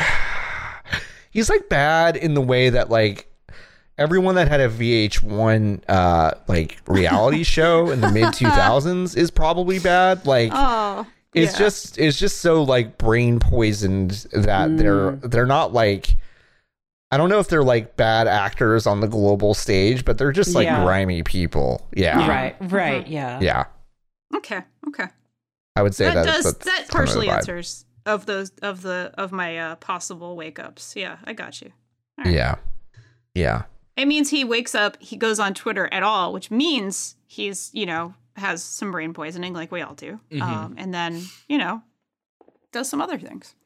he's like bad in the way that like everyone that had a V H one uh like reality show in the mid two thousands is probably bad. Like, Oh, it's yeah. just it's just so like brain poisoned that they're they're not like, I don't know if they're like bad actors on the global stage, but they're just like Yeah. grimy people. Yeah. Right, right, yeah. Yeah. Okay, okay. I would say That that does that's that kind of the partially vibe. answers of those of the of my uh, possible wake ups. Yeah, I got you. Yeah. Yeah. It means he wakes up, he goes on Twitter at all, which means he's, you know, has some brain poisoning like we all do. Mhm. Um, and then, you know, does some other things.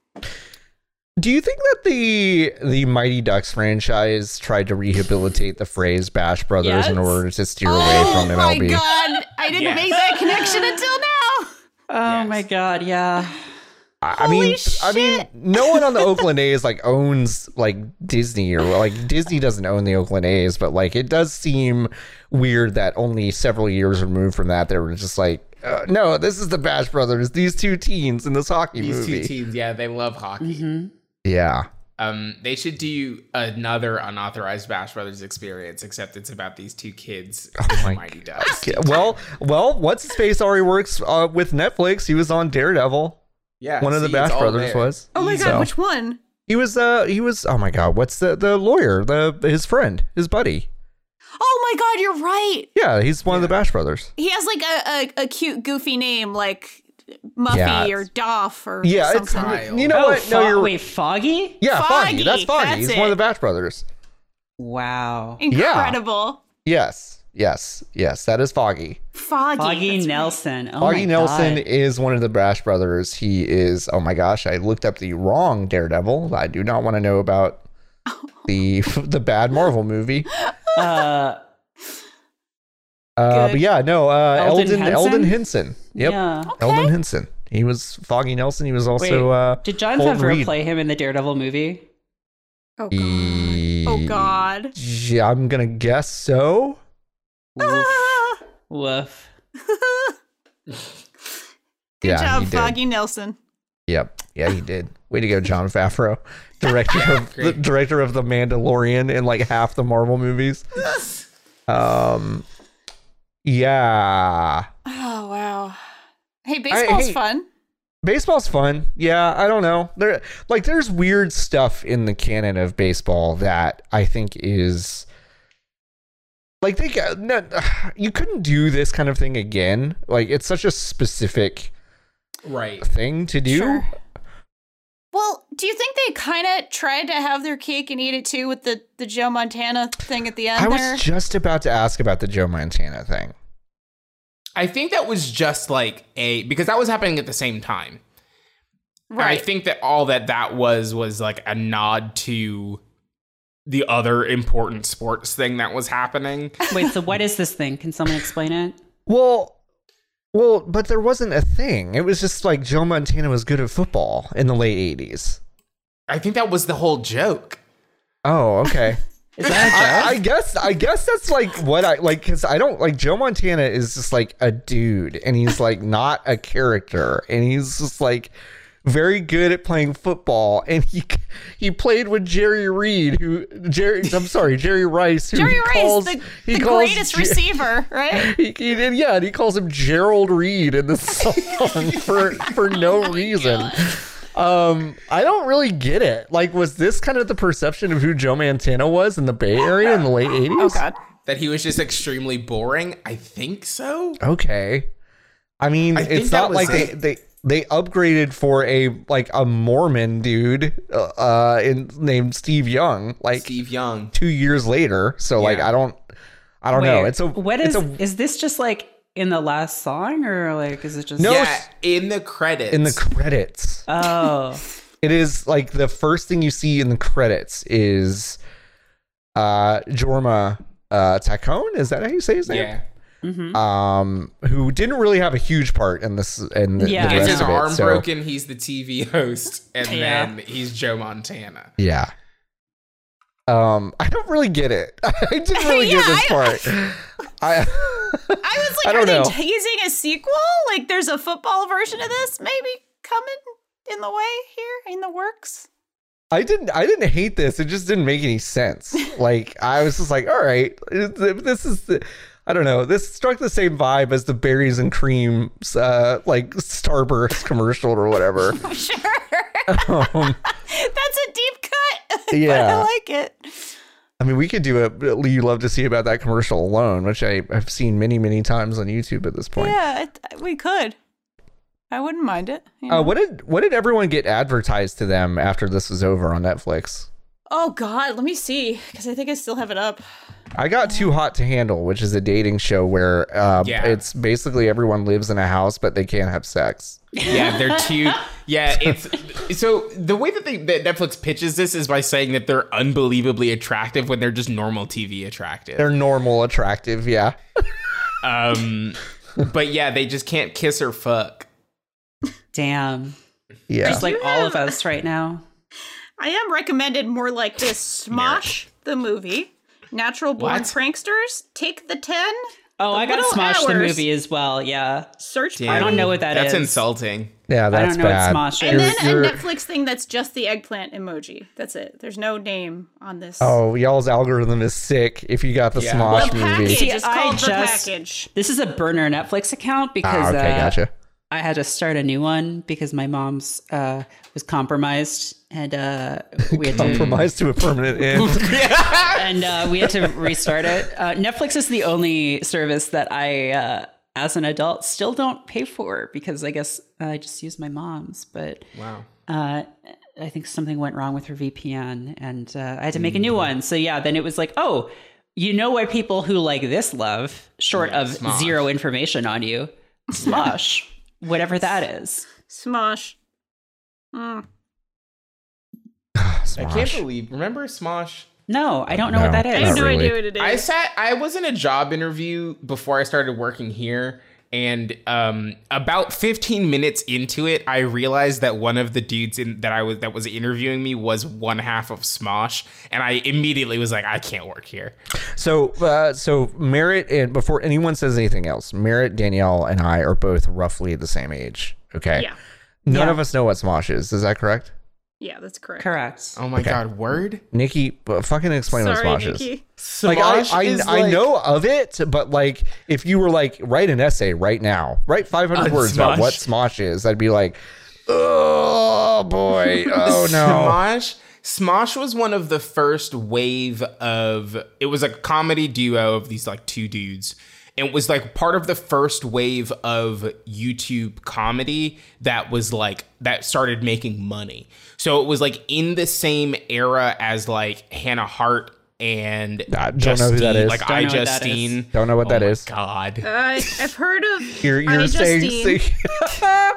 Do you think that the the Mighty Ducks franchise tried to rehabilitate the phrase Bash Brothers in Yes. order to steer away from M L B? Oh my God. I didn't Yes. make that connection until now. Oh Yes. my god, yeah. I I mean, Holy I mean, shit. no one on the Oakland A's like owns like Disney or like Disney doesn't own the Oakland A's, but like it does seem weird that only several years removed from that they were just like, uh, no, this is the Bash Brothers, these two teens in this hockey These movie. two teams, yeah, they love hockey. Yeah. Um, they should do another unauthorized Bash Brothers experience, except it's about these two kids in the Mighty Ducks. Okay, Well, well, what's his face already works uh, with Netflix. He was on Daredevil. Yeah, One of the see, Bash it's all Brothers there. was. Oh my God, So- which one? He was. Uh, he was. Oh my God, what's the the lawyer? The his friend, his buddy. Oh my God, you're right. Yeah, he's one of the Bash Brothers. He has like a, a, a cute, goofy name like Muffy Yeah, or Doff or Yeah, it's something. Kyle. you know Oh, what? No, Fo- you're wait, Foggy? yeah, Foggy. Foggy, That's Foggy. that's He's one of it. the Bash Brothers. Wow. Incredible. Yes, yes, yes. That is Foggy. Foggy. Foggy that's right. Nelson. Oh Foggy my Nelson God. is one of the Bash Brothers. He is. Oh my gosh, I looked up the wrong Daredevil. I do not want to know about the the bad Marvel movie. Uh, Uh, Good. but yeah, no, uh, Eldon Eldon Henson? Eldon Henson. Yep, Yeah. Eldon Henson. He was Foggy Nelson. He was also. Wait, uh, did John Fulton Favreau Reed. play him in the Daredevil movie? Oh God. E- Oh God. Yeah, I'm gonna guess so. Ah. Woof. Good Yeah, job, he did. Foggy Nelson. Yep. Yeah, he did. Way to go, Jon Favreau, director of the Great. director of the Mandalorian in like half the Marvel movies. Um, yeah. Oh wow. Hey, baseball's I, hey, fun. Baseball's fun. Yeah, I don't know. There, like, there's weird stuff in the canon of baseball that I think is like they no, you couldn't do this kind of thing again. Like, it's such a specific right thing to do. Sure. Well, do you think they kind of tried to have their cake and eat it too with the, the Joe Montana thing at the end I there? was just about to ask about the Joe Montana thing. I think that was just like a because that was happening at the same time. Right. And I think that all that that was was like a nod to the other important sports thing that was happening. Wait, so what is this thing? Can someone explain it? Well, well, but there wasn't a thing. It was just like Joe Montana was good at football in the late eighties. I think that was the whole joke. Oh, okay. Is that a joke? I, I guess I guess that's like what I like because I don't like Joe Montana is just like a dude and he's like not a character and he's just like very good at playing football and he he played with Jerry Reed who Jerry I'm sorry Jerry Rice who Jerry he Rice, calls, the, he the calls greatest Ge- receiver, right? He, he did yeah and he calls him Gerald Reed in the song for for no reason. Um, I don't really get it. Like, was this kind of the perception of who Joe Montana was in the Bay Area in the late eighties? Oh God, That he was just extremely boring. I think so. Okay. I mean, I think it's that not was like they, it. they they upgraded for a like a Mormon dude uh, uh in named Steve Young like Steve Young. two years later. So like Yeah. I don't I don't know. Wait, It's a what it's is a, is this just like in the last song or like is it just No, Yeah, in the credits. in the credits. Oh. It is like the first thing you see in the credits is uh Jorma uh Taccone. Is that how you say his name? yeah. Mm-hmm. Um, who didn't really have a huge part in this in the, Yeah. the Gets rest his of it. arm so, broken. He's the T V host, and Yeah. then he's Joe Montana. Yeah. Um, I don't really get it. I didn't really Yeah, get this I- part. I I was like, I are don't they know. teasing a sequel? Like, there's a football version of this maybe coming in the way here, in the works. I didn't I didn't hate this. It just didn't make any sense. Like I was just like, all right, this is the, I don't know. This struck the same vibe as the berries and cream uh like Starburst commercial or whatever. Sure. Um, That's a deep cut. But Yeah. I like it. I mean, we could do a you love to see about that commercial alone, which I have seen many, many times on YouTube at this point. Yeah, it, we could. I wouldn't mind it. you Uh, know? what did what did everyone get advertised to them after this was over on Netflix? Oh God, let me see, because I think I still have it up. I got Too Hot to Handle, which is a dating show where uh, Yeah. it's basically everyone lives in a house, but they can't have sex. Yeah, they're too. Yeah, it's so the way that they that Netflix pitches this is by saying that they're unbelievably attractive when they're just normal T V attractive. They're normal, attractive, yeah. Um, but yeah, they just can't kiss or fuck. Damn. Yeah. Just like all of us right now. I am recommended more like this: Smosh the movie, Natural Born What? Pranksters, Take the Ten. Oh, The I got Little Smosh the Hours, movie as well. Yeah. Search Damn. Party. I don't know what that That's is. insulting. Yeah, I that's don't know bad. what Smosh And is. then You're- a Netflix thing that's just the eggplant emoji. That's it. There's no name on this. Oh, y'all's algorithm is sick if you got the Yeah. Smosh the movie. package. See, It's I called the just- package. This is a burner Netflix account because Ah, okay, uh, gotcha. I had to start a new one because my mom's uh, was compromised and uh, we had to Compromise to a permanent end. and uh, we had to restart it. Uh, Netflix is the only service that I, uh, as an adult, still don't pay for because I guess I just use my mom's. But Wow. uh, I think something went wrong with her V P N, and uh, I had to make a new one. So yeah, then it was like, oh, you know what people who like this love, short Yeah, of Smosh. zero information on you, Smosh, whatever that is. Smosh. Mm. I can't Smosh. believe. Remember Smosh? No, I don't know No. what that I is. have Not no really. idea what it is. I sat. I was in a job interview before I started working here, and um, about fifteen minutes into it, I realized that one of the dudes in that I was that was interviewing me was one half of Smosh, and I immediately was like, I can't work here. So, uh, so Merritt, and before anyone says anything else, Merritt, Danielle, and I are both roughly the same age. Okay. Yeah. None Yeah. of us know what Smosh is. Is that correct? Yeah, that's correct. Correct. Oh my Okay. god, word? Nikki, uh, fucking explain Sorry, what Smosh is. Nikki. Like I, Smosh I, is I like- know of it, but like if you were like write an essay right now, write five hundred On words about Smosh? what Smosh is, I'd be like, oh boy, oh no. Smosh. Smosh was one of the first wave of. It was a comedy duo of these like two dudes. It was like part of the first wave of YouTube comedy that was like that started making money. So it was like in the same era as like Hannah Hart and I don't Justine, know who that is. like Don't I know what that Justine. is. Don't know what Oh that my is. God. Uh, I've heard of. You're, I you're saying, Justine. say-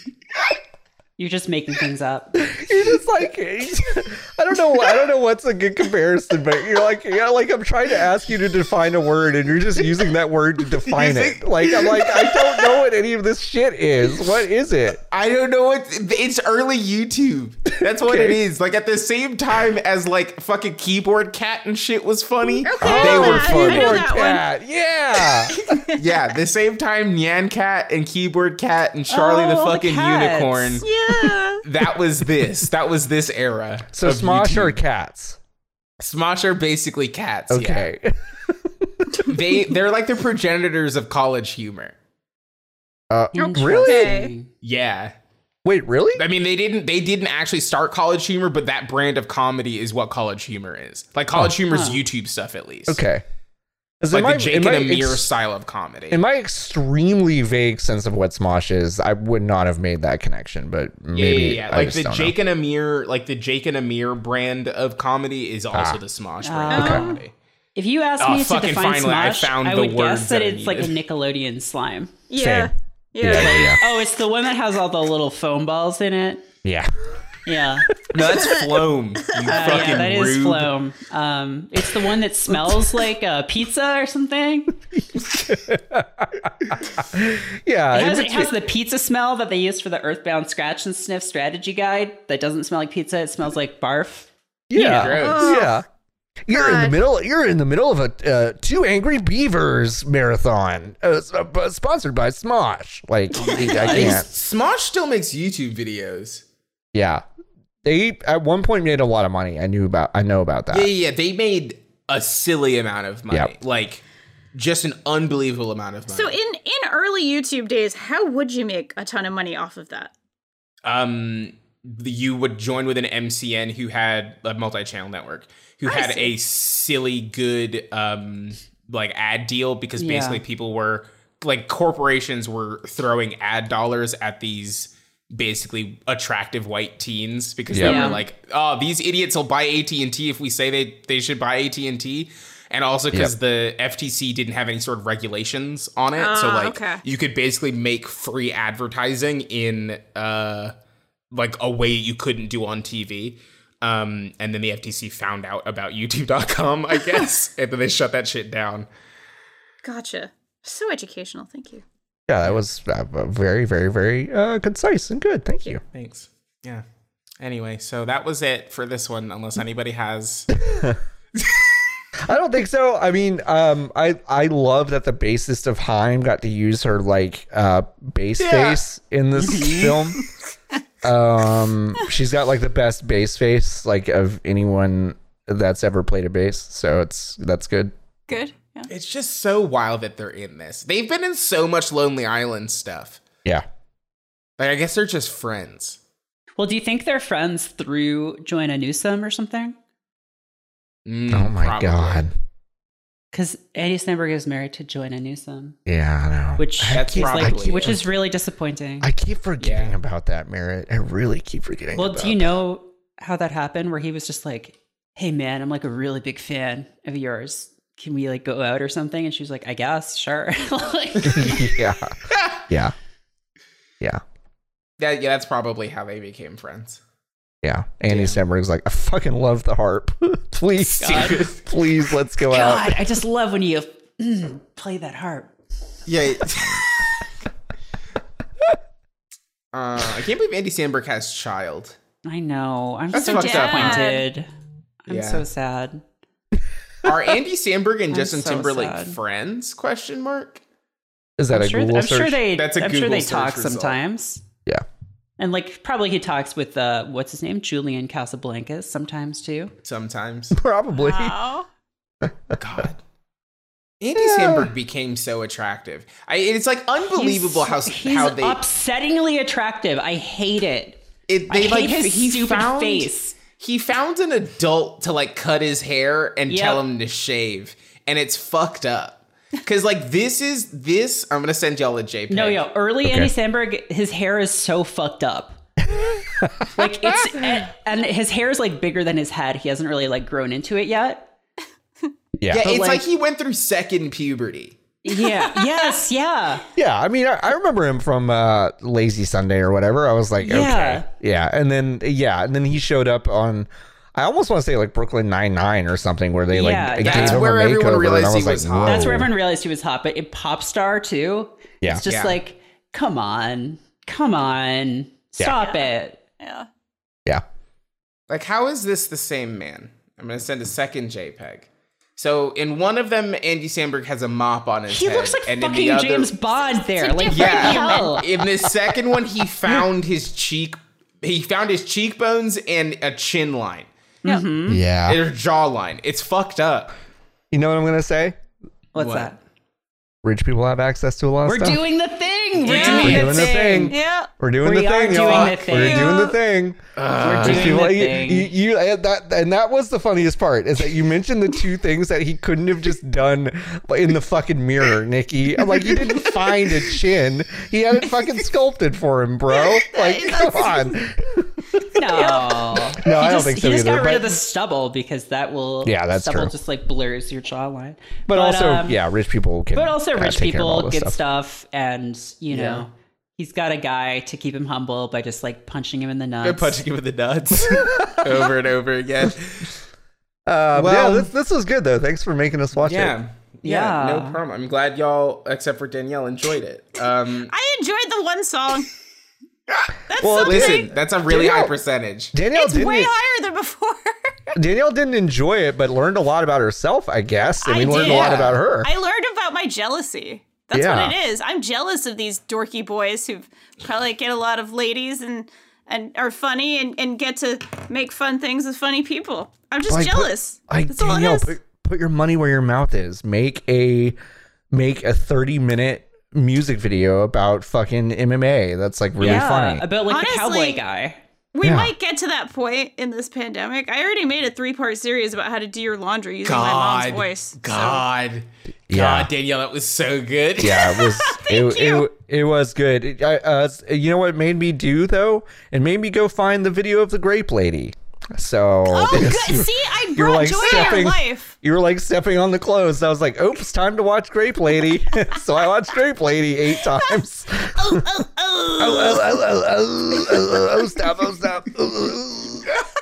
You're just making things up. you're just like, I don't know, I don't know what's a good comparison, but you're like, yeah, like I'm trying to ask you to define a word, and you're just using that word to define it. Like I'm like, I don't know what any of this shit is. What is it? I don't know what it's early YouTube. That's what it Okay. is. Like at the same time as like fucking Keyboard Cat and shit was funny. Okay, they I know were that. I funny. know Keyboard that one. cat. Yeah. Yeah, the same time Nyan Cat and Keyboard Cat and Charlie Oh, the the fucking cats. unicorn. Yeah. That was this. That was this era. So of Smosh YouTube. are cats. Smosh are basically cats. Okay. Yeah. They they're like the progenitors of college humor. Uh, Okay. really? Yeah. Wait, really? I mean, they didn't. They didn't actually start College Humor, but that brand of comedy is what College Humor is. Like College Humor's huh. YouTube stuff, at least. Okay. It's like the Jake and Amir style of comedy. In my extremely vague sense of what Smosh is, I would not have made that connection, but yeah, maybe yeah, yeah. I Like just the don't Jake know. and Amir, like the Jake and Amir brand of comedy is also Ah. the Smosh brand of Okay. comedy. If you ask Oh, me to fucking define finally, I Smosh, found I the would words guess that that I it's like a needed. Nickelodeon slime. Yeah. Same. Yeah. Yeah, yeah, yeah. Oh, it's the one that has all the little foam balls in it. Yeah. Yeah. No, that's Floam. You Uh, fucking yeah, that is rube. Floam. Um, it's the one that smells like uh, pizza or something. Yeah. It has, in it has the pizza smell that they use for the Earthbound Scratch and Sniff strategy guide. That doesn't smell like pizza. It smells like barf. Yeah. Gross. Yeah. You're in the God. middle. You're in the middle of a uh, Two Angry Beavers marathon, uh, s- uh, sponsored by Smosh. Like I can't. Smosh still makes YouTube videos. Yeah, they at one point made a lot of money. I knew about. I know about that. Yeah, yeah, yeah. They made a silly amount of money. Yep. Like, just an unbelievable amount of money. So in in early YouTube days, how would you make a ton of money off of that? um, you would join with an M C N who had a multi-channel network, who I had see. a silly good um like ad deal because Yeah. basically people were like corporations were throwing ad dollars at these basically attractive white teens because Yeah. they Yeah. were like, oh, these idiots will buy A T and T if we say they they should buy A T and T. And also because Yep. the F T C didn't have any sort of regulations on it. so Ah, like okay. you could basically make free advertising in uh like a way you couldn't do on T V. Um, and then the F T C found out about YouTube dot com, I guess, and then they shut that shit down. Gotcha. So educational. Thank you. Yeah, that was uh, very, very, very uh, concise and good. Thank you. Thanks. Yeah. Anyway, so that was it for this one, unless anybody has. I don't think so. I mean, um, I I love that the bassist of Haim got to use her like uh bass Yeah. face in this film. Um, she's got like the best bass face like of anyone that's ever played a bass. So it's that's good. Good. Yeah. It's just so wild that they're in this. They've been in so much Lonely Island stuff. Yeah. Like, I guess they're just friends. Well, do you think they're friends through Joanna Newsom or something? Mm, Oh my probably. god. Because Andy Samberg is married to Joanna Newsom, Yeah, I know. which That's is like, probably which it. is really disappointing. I keep forgetting Yeah. about that, Merritt. I really keep forgetting. Well, about do you that. know how that happened? Where he was just like, "Hey, man, I'm like a really big fan of yours. Can we like go out or something?" And she was like, "I guess, sure." Like, yeah. Yeah. Yeah. Yeah, yeah, that's probably how they became friends. Yeah. Andy Damn. Samberg's like, I fucking love the harp. Please, God. please, let's go God, out. I just love when you mm, play that harp. Yeah. uh, I can't believe Andy Samberg has child. I know. I'm That's so fucked up, huh? disappointed. I'm Yeah. so sad. Are Andy Samberg and I'm Justin so Timberlake sad. friends? Question mark. Is that I'm a sure, Google I'm search? sure they. That's a I'm sure Google they search talk result. sometimes. Yeah. And like probably he talks with uh what's his name? Julian Casablancas sometimes too. Sometimes. Probably. Wow. God. Andy Samberg became so attractive. I, it's like unbelievable He's- how he's how they upsettingly attractive. I hate it. it, I they hate like his he stupid found face. he found an adult to like cut his hair and Yep. tell him to shave, and it's fucked up. Because like this is this. I'm gonna send y'all a JPEG. No, yo, early Andy Samberg, his hair is so fucked up. Like it's and, and his hair is like bigger than his head. He hasn't really like grown into it yet. Yeah. Yeah, But, it's like, like- he went through second puberty. Yeah. Yes. Yeah. Yeah, I mean, I, I remember him from uh, Lazy Sunday or whatever. I was like, Yeah. okay, yeah, and then yeah, and then he showed up on. I almost want to say like Brooklyn Nine-Nine or something, where they like Yeah, gave that's him where a everyone makeover, realized and I he was was like, hot. whoa. That's where everyone realized he was hot. But in Pop Star too, Yeah. it's just Yeah. like, come on, come on, stop it. Yeah. Yeah. Like, how is this the same man? I'm gonna send a second JPEG. So in one of them, Andy Samberg has a mop on his He head. looks like and in fucking the other, James Bond there. Like, different Yeah. hell. In the second one, he found his cheek. He found his cheekbones and a chin line. Mm-hmm. Yeah. Their jawline. It's fucked up. You know what I'm gonna say? What's What? that? Rich people have access to a lot of We're stuff. doing the thing. We're Yeah. doing, We're the, doing the thing. thing. Yeah. We're doing We the are thing, doing y'all. the We're thing. doing the thing. We're Rich doing people- the you, thing. you, you- uh, that, and that was the funniest part is that you mentioned the two things that he couldn't have just done in the fucking mirror, Nikki. I'm like, you didn't find a chin. He had it fucking sculpted for him, bro. Like, come on. No, No, he I don't just, think so he just either. got rid But, of the stubble because that will. Yeah, that's stubble true. just like blurs your jawline. but also, um, yeah, rich people can. But also, uh, rich take care of all people this get stuff. stuff, and you know, Yeah. he's got a guy to keep him humble by just like punching him in the nuts. Good punching him with the nuts over and over again. Uh, Well- yeah, this, this was good though. Thanks for making us watch it. Yeah. Yeah, Yeah. no problem. I'm glad y'all, except for Danielle, enjoyed it. Um, I enjoyed the one song. That's Well, something. listen, that's a really Danielle- high percentage. Danielle It's didn't. way higher than before. Danielle didn't enjoy it, but learned a lot about herself. I guess. I I mean, learned did. a lot Yeah. about her. I learned about my jealousy. That's Yeah. what it is. I'm jealous of these dorky boys who probably get a lot of ladies and and are funny and, and get to make fun things with funny people. I'm just Like, put- jealous. Like That's all it Danielle, is. put, put your money where your mouth is. Make a make a thirty minute music video about fucking M M A. That's like really yeah, funny. about like the Honestly, cowboy guy. We Yeah. might get to that point in this pandemic. I already made a three part series about how to do your laundry using my mom's God, voice. so- God, Yeah. God, Danielle, that was so good. Yeah, it was. it, you. it it was good. It, I, uh, you know what it made me do though? It made me go find the video of the grape lady. So Oh, good. you- See, I you were brought like joy to stepping. your life. You were like stepping on the clothes. I was like, "Oops, time to watch Grape Lady." So I watched Grape Lady eight times. Oh, oh, oh. Oh, oh, oh, oh, oh, oh, oh, stop! Oh, stop! Oh,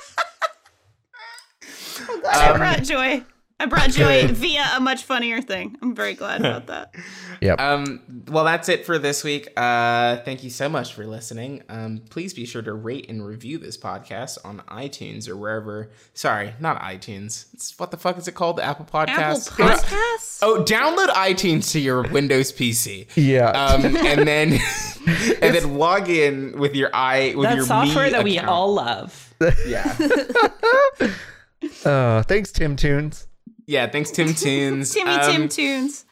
I brought joy. I brought joy via a much funnier thing. I'm very glad about that. Yep. Um, well, that's it for this week. Uh, thank you so much for listening. Um, please be sure to rate and review this podcast on iTunes or wherever. Sorry, not iTunes. It's, what the fuck is it called? The Apple Apple Podcast. Podcasts? Oh, download iTunes to your Windows P C. Yeah. Um, and then and then log in with your i with That your software Me that we account. all love. Yeah. Uh, thanks, Tim Toons. Yeah. Thanks, Tim Toons. Timmy Um, Tim Tunes.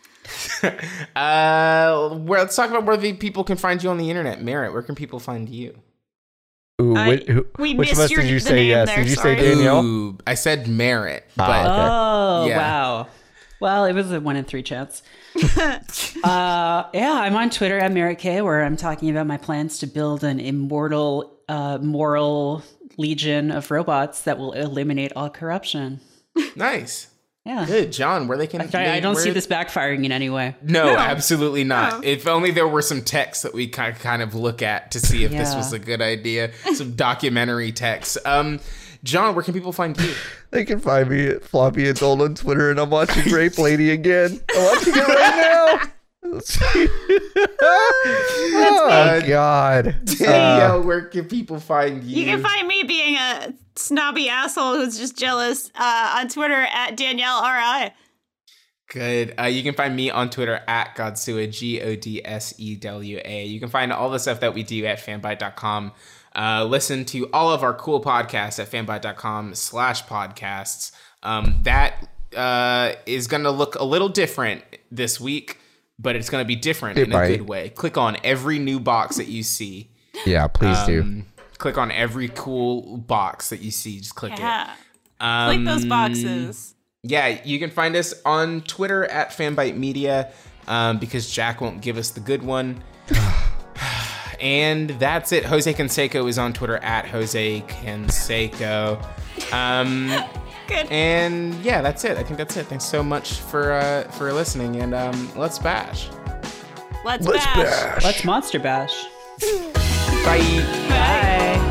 Uh, where let's talk about where the people can find you on the internet. Merritt, where can people find you? Ooh, I- whi- who, we which of missed us your- did you the say name yes? there, Did you sorry. say Danielle? Ooh, I said Merritt, Ah, but okay. Oh, Yeah. wow. Well, it was a one in three chance. uh, yeah, I'm on Twitter at Merritt K, where I'm talking about my plans to build an immortal, uh, moral legion of robots that will eliminate all corruption. nice. Yeah. Good, John. Where they can? I, they- I don't where- see this backfiring in any way. No, absolutely not. No. If only there were some texts that we kind kind of look at to see if this Yeah. was a good idea. Some documentary texts. Um, John, where can people find you? They can find me at Floppy Adult on Twitter, and I'm watching Grape Lady again. I'm watching it right now. Oh God. Danielle, where can people find you? You can find me being a snobby asshole who's just jealous uh, on Twitter at Danielle R I. Good. Uh, you can find me on Twitter at Godsua, G O D S E W A. You can find all the stuff that we do at fanbyte dot com. Uh, listen to all of our cool podcasts at fanbyte dot com slash podcasts. Um, that uh, is going to look a little different this week, but it's going to be different it in might. a good way. Click on every new box that you see. Yeah, please um, do. Click on every cool box that you see. Just click Yeah. it. Um, Click those boxes. Yeah, you can find us on Twitter at Fanbyte Media um, because Jack won't give us the good one. And that's it. Jose Canseco is on Twitter at Jose Canseco. Um, Good. And yeah, that's it. I think that's it. Thanks so much for uh, for listening. And um, let's bash. Let's, Let's bash. bash. Let's Monster Bash. Bye. Bye. Bye.